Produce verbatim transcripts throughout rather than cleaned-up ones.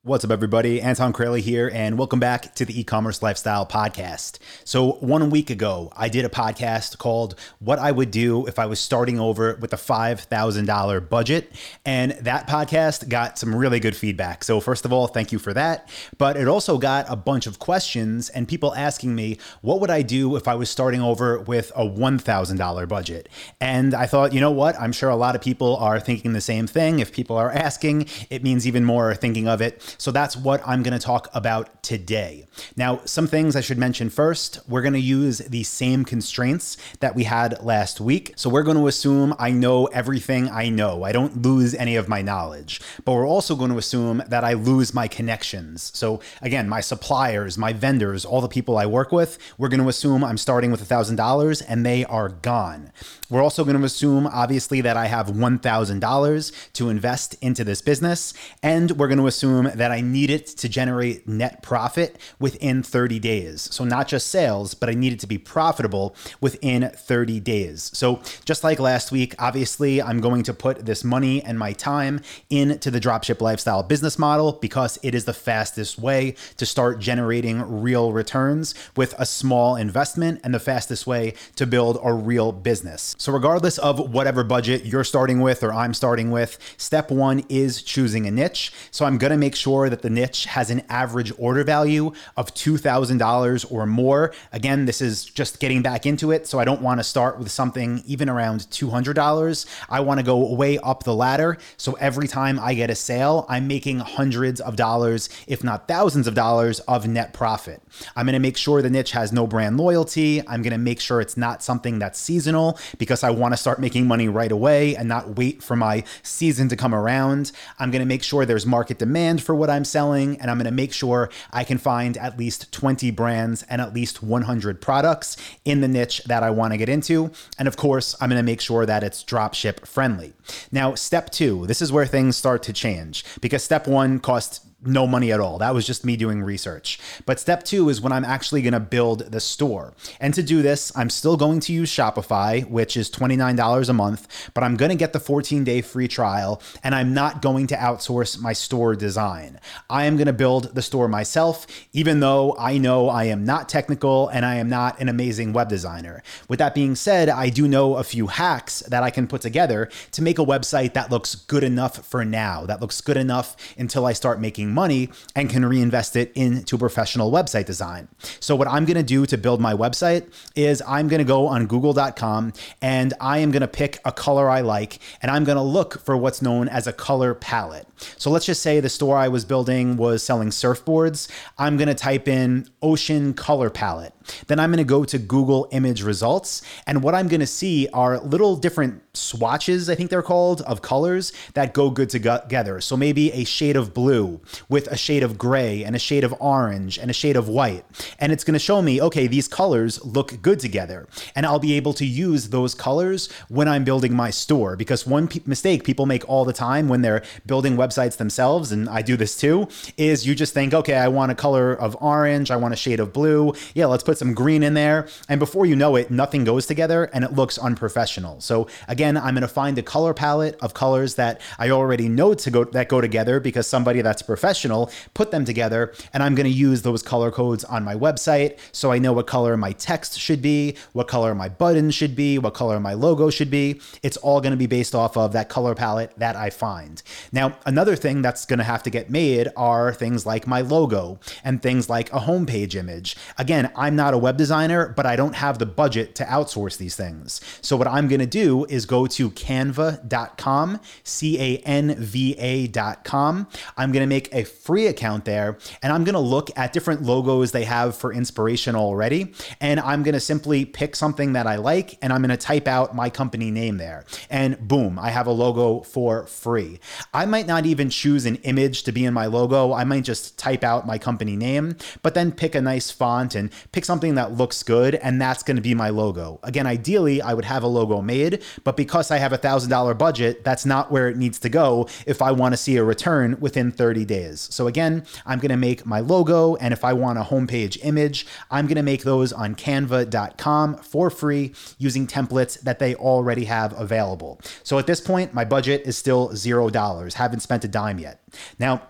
What's up, everybody? Anton Kraly here, and welcome back to the E-commerce Lifestyle Podcast. So one week ago, I did a podcast called What I Would Do If I Was Starting Over with a five thousand dollars Budget, and that podcast got some really good feedback. So first of all, thank you for that. But it also got a bunch of questions and people asking me, what would I do if I was starting over with a one thousand dollars budget? And I thought, you know what? I'm sure a lot of people are thinking the same thing. If people are asking, it means even more are thinking of it. So that's what I'm going to talk about today. Now, some things I should mention first. We're going to use the same constraints that we had last week. So we're going to assume I know everything I know. I don't lose any of my knowledge. But we're also going to assume that I lose my connections. So again, my suppliers, my vendors, all the people I work with, we're going to assume I'm starting with one thousand dollars and they are gone. We're also going to assume, obviously, that I have one thousand dollars to invest into this business. And we're going to assume that I need it to generate net profit within thirty days. So not just sales, but I need it to be profitable within thirty days. So just like last week, obviously, I'm going to put this money and my time into the Dropship Lifestyle business model because it is the fastest way to start generating real returns with a small investment and the fastest way to build a real business. So regardless of whatever budget you're starting with or I'm starting with, step one is choosing a niche. So I'm going to make sure that the niche has an average order value of two thousand dollars or more. Again, this is just getting back into it. So I don't want to start with something even around two hundred dollars. I want to go way up the ladder. So every time I get a sale, I'm making hundreds of dollars, if not thousands of dollars of net profit. I'm going to make sure the niche has no brand loyalty. I'm going to make sure it's not something that's seasonal because I want to start making money right away and not wait for my season to come around. I'm going to make sure there's market demand for what I'm selling, and I'm going to make sure I can find at least twenty brands and at least one hundred products in the niche that I want to get into. And of course, I'm going to make sure that it's dropship friendly. Now, step two, this is where things start to change because step one cost no money at all. That was just me doing research. But step two is when I'm actually going to build the store. And to do this, I'm still going to use Shopify, which is twenty-nine dollars a month, but I'm going to get the fourteen day free trial and I'm not going to outsource my store design. I am going to build the store myself, even though I know I am not technical and I am not an amazing web designer. With that being said, I do know a few hacks that I can put together to make a website that looks good enough for now, that looks good enough until I start making money and can reinvest it into professional website design. So what I'm going to do to build my website is I'm going to go on google dot com and I am going to pick a color I like and I'm going to look for what's known as a color palette. So let's just say the store I was building was selling surfboards. I'm going to type in ocean color palette. Then I'm going to go to Google image results. And what I'm going to see are little different swatches, I think they're called, of colors that go good together. So maybe a shade of blue with a shade of gray and a shade of orange and a shade of white. And it's going to show me, okay, these colors look good together. And I'll be able to use those colors when I'm building my store. Because one p- mistake people make all the time when they're building websites themselves, and I do this too, is you just think, okay, I want a color of orange, I want a shade of blue. Yeah, let's put some green in there. And before you know it, nothing goes together and it looks unprofessional. So again, I'm going to find a color palette of colors that I already know to go that go together because somebody that's professional put them together. And I'm going to use those color codes on my website. So I know what color my text should be, what color my buttons should be, what color my logo should be. It's all going to be based off of that color palette that I find. Now, another thing that's going to have to get made are things like my logo and things like a homepage image. Again, I'm not a web designer, but I don't have the budget to outsource these things. So what I'm going to do is go to canva dot com, C A N V A dot com. I'm going to make a free account there and I'm going to look at different logos they have for inspiration already. And I'm going to simply pick something that I like and I'm going to type out my company name there. And boom, I have a logo for free. I might not even choose an image to be in my logo. I might just type out my company name, but then pick a nice font and pick something that looks good. And that's going to be my logo. Again, ideally, I would have a logo made, but because I have a one thousand dollars budget, that's not where it needs to go if I want to see a return within thirty days. So again, I'm going to make my logo. And if I want a homepage image, I'm going to make those on canva dot com for free using templates that they already have available. So at this point, my budget is still zero dollars. Haven't spent a dime yet. Now,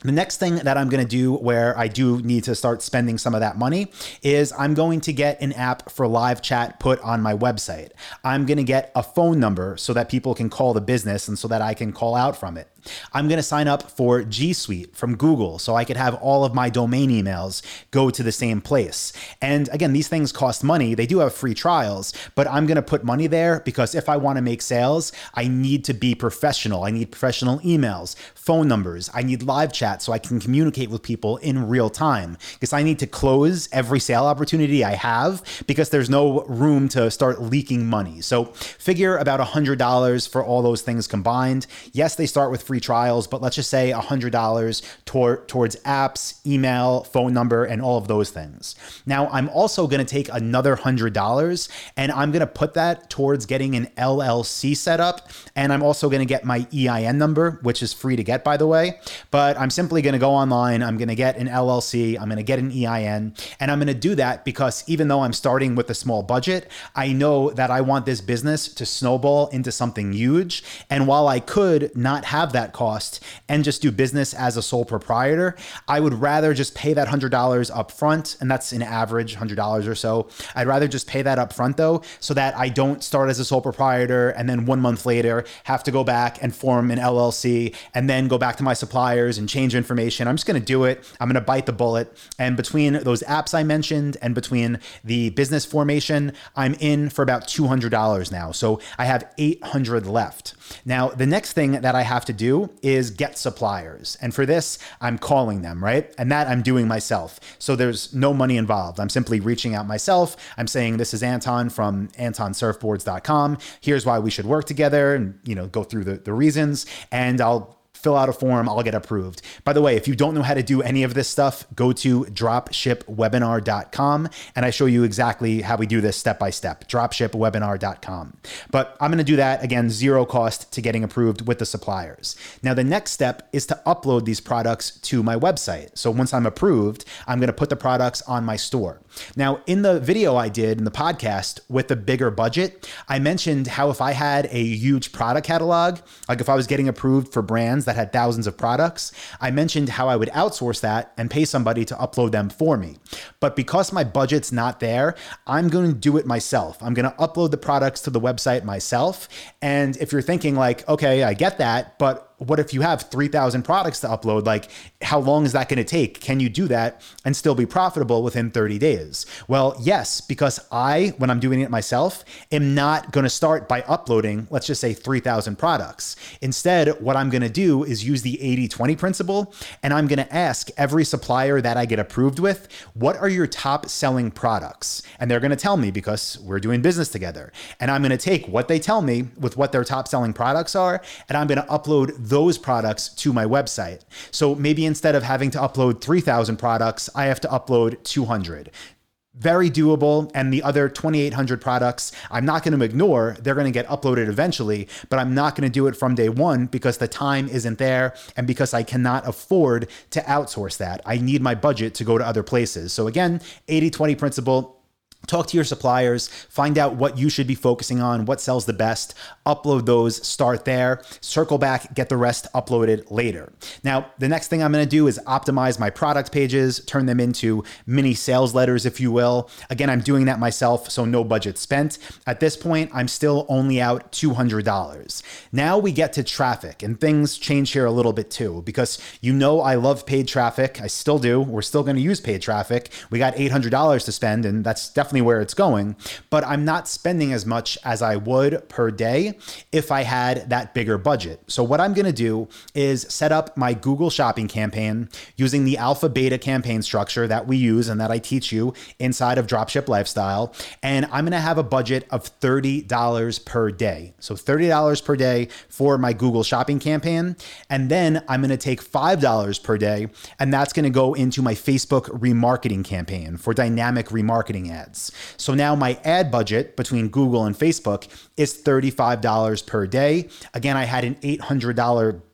The next thing that I'm going to do where I do need to start spending some of that money is I'm going to get an app for live chat put on my website. I'm going to get a phone number so that people can call the business and so that I can call out from it. I'm going to sign up for G Suite from Google so I could have all of my domain emails go to the same place. And again, these things cost money. They do have free trials, but I'm going to put money there because if I want to make sales, I need to be professional. I need professional emails, phone numbers. I need live chat so I can communicate with people in real time because I need to close every sale opportunity I have because there's no room to start leaking money. So figure about one hundred dollars for all those things combined. Yes, they start with free trials, but let's just say one hundred dollars tor- towards apps, email, phone number, and all of those things. Now, I'm also going to take another one hundred dollars and I'm going to put that towards getting an L L C set up. And I'm also going to get my E I N number, which is free to get, by the way. But I'm simply going to go online. I'm going to get an L L C. I'm going to get an E I N. And I'm going to do that because even though I'm starting with a small budget, I know that I want this business to snowball into something huge. And while I could not have that cost and just do business as a sole proprietor, I would rather just pay that one hundred dollars up front. And that's an average one hundred dollars or so. I'd rather just pay that up front though, so that I don't start as a sole proprietor and then one month later have to go back and form an L L C and then go back to my suppliers and change information. I'm just going to do it. I'm going to bite the bullet. And between those apps I mentioned and between the business formation, I'm in for about two hundred dollars now. So I have eight hundred left. Now, the next thing that I have to do is get suppliers. And for this, I'm calling them, right? And that I'm doing myself. So there's no money involved. I'm simply reaching out myself. I'm saying, this is Anton from anton surfboards dot com. Here's why we should work together and, you know, go through the, the reasons. And I'll fill out a form, I'll get approved. By the way, if you don't know how to do any of this stuff, go to dropship webinar dot com and I show you exactly how we do this step by step, dropship webinar dot com. But I'm gonna do that, again, zero cost to getting approved with the suppliers. Now, the next step is to upload these products to my website. So once I'm approved, I'm gonna put the products on my store. Now, in the video I did in the podcast with the bigger budget, I mentioned how if I had a huge product catalog, like if I was getting approved for brands that had thousands of products, I mentioned how I would outsource that and pay somebody to upload them for me. But because my budget's not there, I'm going to do it myself. I'm going to upload the products to the website myself. And if you're thinking like, okay, I get that, but what if you have three thousand products to upload? Like, how long is that going to take? Can you do that and still be profitable within thirty days? Well, yes, because I, when I'm doing it myself, am not going to start by uploading, let's just say three thousand products. Instead, what I'm going to do is use the eighty twenty principle. And I'm going to ask every supplier that I get approved with, what are your top selling products? And they're going to tell me because we're doing business together. And I'm going to take what they tell me with what their top selling products are, and I'm going to upload those products to my website. So maybe instead of having to upload three thousand products, I have to upload two hundred. Very doable. And the other twenty-eight hundred products, I'm not going to ignore. They're going to get uploaded eventually, but I'm not going to do it from day one because the time isn't there and because I cannot afford to outsource that. I need my budget to go to other places. So again, eighty twenty principle. Talk to your suppliers, find out what you should be focusing on, what sells the best, upload those, start there, circle back, get the rest uploaded later. Now, the next thing I'm going to do is optimize my product pages, turn them into mini sales letters, if you will. Again, I'm doing that myself, so no budget spent. At this point, I'm still only out two hundred dollars. Now we get to traffic, and things change here a little bit too, because you know I love paid traffic. I still do. We're still going to use paid traffic. We got eight hundred dollars to spend, and that's definitely where it's going, but I'm not spending as much as I would per day if I had that bigger budget. So what I'm going to do is set up my Google Shopping campaign using the alpha beta campaign structure that we use and that I teach you inside of Dropship Lifestyle. And I'm going to have a budget of thirty dollars per day. So thirty dollars per day for my Google Shopping campaign. And then I'm going to take five dollars per day, and that's going to go into my Facebook remarketing campaign for dynamic remarketing ads. So now my ad budget between Google and Facebook is thirty-five dollars per day. Again, I had an eight hundred dollars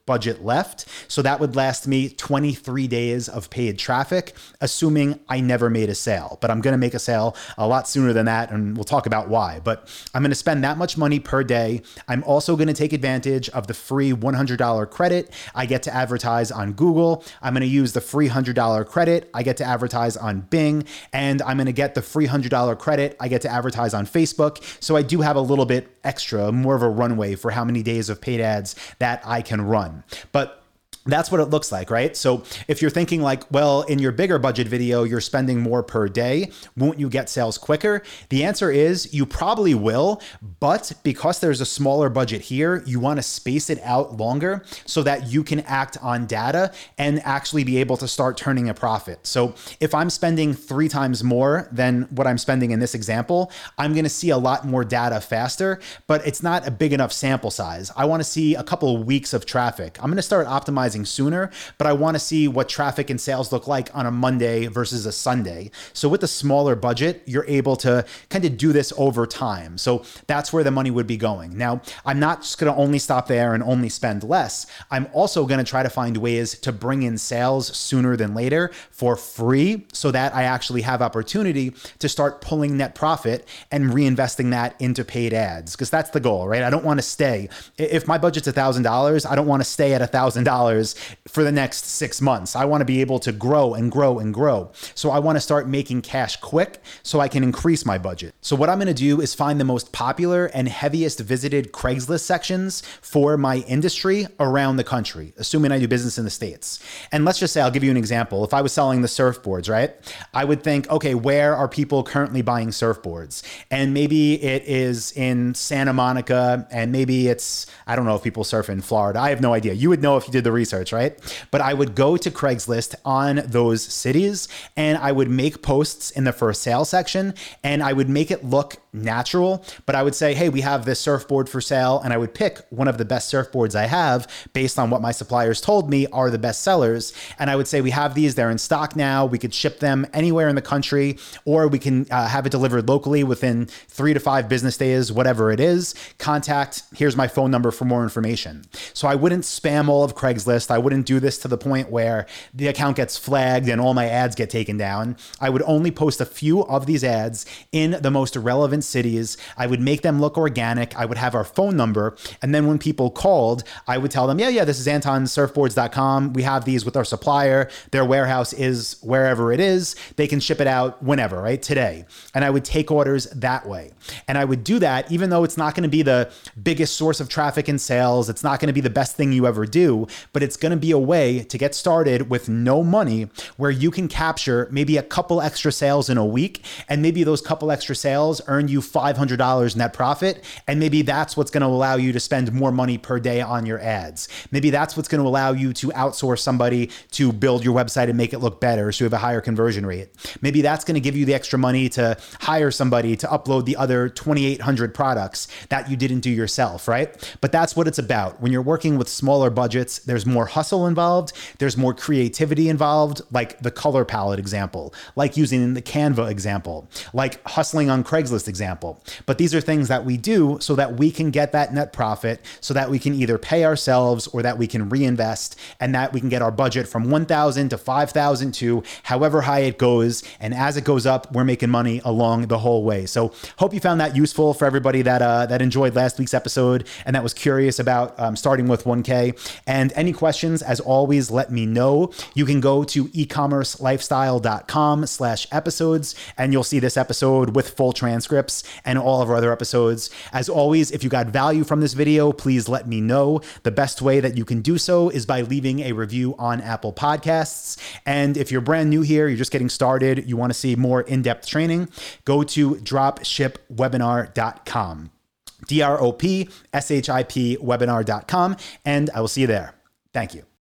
budget left. So that would last me twenty-three days of paid traffic, assuming I never made a sale. But I'm going to make a sale a lot sooner than that, and we'll talk about why. But I'm going to spend that much money per day. I'm also going to take advantage of the free one hundred dollars credit I get to advertise on Google. I'm going to use the free one hundred dollars credit I get to advertise on Bing, and I'm going to get the free one hundred dollars credit I get to advertise on Facebook. So I do have a little bit extra, more of a runway for how many days of paid ads that I can run. But that's what it looks like, right? So if you're thinking like, well, in your bigger budget video, you're spending more per day, won't you get sales quicker? The answer is you probably will, but because there's a smaller budget here, you want to space it out longer so that you can act on data and actually be able to start turning a profit. So if I'm spending three times more than what I'm spending in this example, I'm going to see a lot more data faster, but it's not a big enough sample size. I want to see a couple of weeks of traffic. I'm going to start optimizing sooner, but I want to see what traffic and sales look like on a Monday versus a Sunday. So with a smaller budget, you're able to kind of do this over time. So that's where the money would be going. Now, I'm not just going to only stop there and only spend less. I'm also going to try to find ways to bring in sales sooner than later for free so that I actually have opportunity to start pulling net profit and reinvesting that into paid ads, because that's the goal, right? I don't want to stay. If my budget's one thousand dollars, I don't want to stay at one thousand dollars for the next six months. I want to be able to grow and grow and grow. So I want to start making cash quick so I can increase my budget. So what I'm going to do is find the most popular and heaviest visited Craigslist sections for my industry around the country, assuming I do business in the States. And let's just say, I'll give you an example. If I was selling the surfboards, right? I would think, okay, where are people currently buying surfboards? And maybe it is in Santa Monica, and maybe it's, I don't know if people surf in Florida. I have no idea. You would know if you did the research. Research, right? But I would go to Craigslist on those cities and I would make posts in the for sale section and I would make it look natural, but I would say, hey, we have this surfboard for sale, and I would pick one of the best surfboards I have based on what my suppliers told me are the best sellers. And I would say, we have these, they're in stock now. We could ship them anywhere in the country, or we can uh, have it delivered locally within three to five business days, whatever it is. Contact, here's my phone number for more information. So I wouldn't spam all of Craigslist. I wouldn't do this to the point where the account gets flagged and all my ads get taken down. I would only post a few of these ads in the most relevant cities. I would make them look organic. I would have our phone number. And then when people called, I would tell them, yeah, yeah, this is anton surfboards dot com. We have these with our supplier. Their warehouse is wherever it is. They can ship it out whenever, right? Today. And I would take orders that way. And I would do that even though it's not going to be the biggest source of traffic and sales. It's not going to be the best thing you ever do, but it's going to be a way to get started with no money where you can capture maybe a couple extra sales in a week. And maybe those couple extra sales earn you five hundred dollars net profit. And maybe that's what's going to allow you to spend more money per day on your ads. Maybe that's what's going to allow you to outsource somebody to build your website and make it look better so you have a higher conversion rate. Maybe that's going to give you the extra money to hire somebody to upload the other twenty-eight hundred products that you didn't do yourself, right? But that's what it's about. When you're working with smaller budgets, there's more hustle involved. There's more creativity involved, like the color palette example, like using the Canva example, like hustling on Craigslist example. But these are things that we do so that we can get that net profit, so that we can either pay ourselves or that we can reinvest, and that we can get our budget from one thousand to five thousand to however high it goes. And as it goes up, we're making money along the whole way. So hope you found that useful for everybody that uh, that enjoyed last week's episode and that was curious about um, starting with one K. And any questions, as always, let me know. You can go to e commerce lifestyle dot com slash episodes and you'll see this episode with full transcripts and all of our other episodes. As always, if you got value from this video, please let me know. The best way that you can do so is by leaving a review on Apple Podcasts. And if you're brand new here, you're just getting started, you want to see more in-depth training, go to drop ship webinar dot com. D R O P S H I P webinar dot com, and I will see you there. Thank you.